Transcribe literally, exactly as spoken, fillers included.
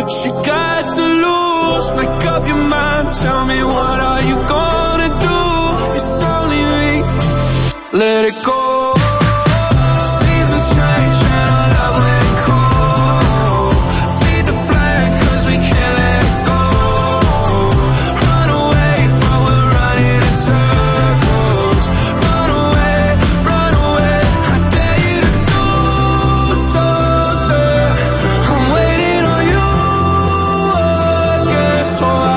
what you got to lose? Make up your mind, tell me what are you gonna do? It's only me. Let it go.